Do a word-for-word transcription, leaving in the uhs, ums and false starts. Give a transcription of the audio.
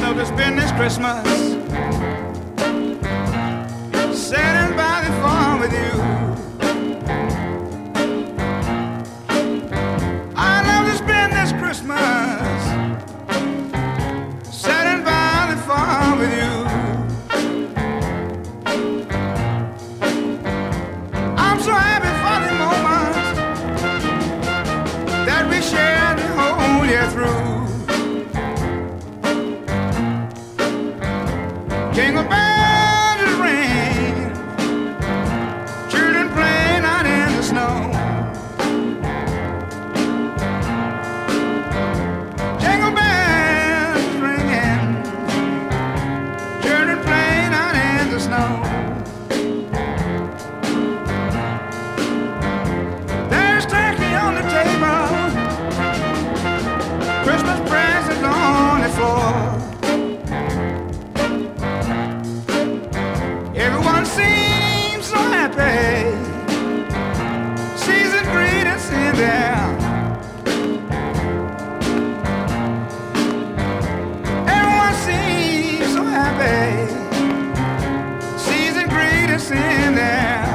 love to spend this Christmas sitting by the farm with you. I love to spend this Christmas sitting by the farm with you. I'm so happy for the moments that we shared the whole year through. Jingle bells ring, children playing out in the snow. Jingle bells ringing, children playing out in the snow. There's turkey on the table, Christmas presents on the floor. Everyone seems so happy, season greetings in there. Everyone seems so happy, season greetings in there.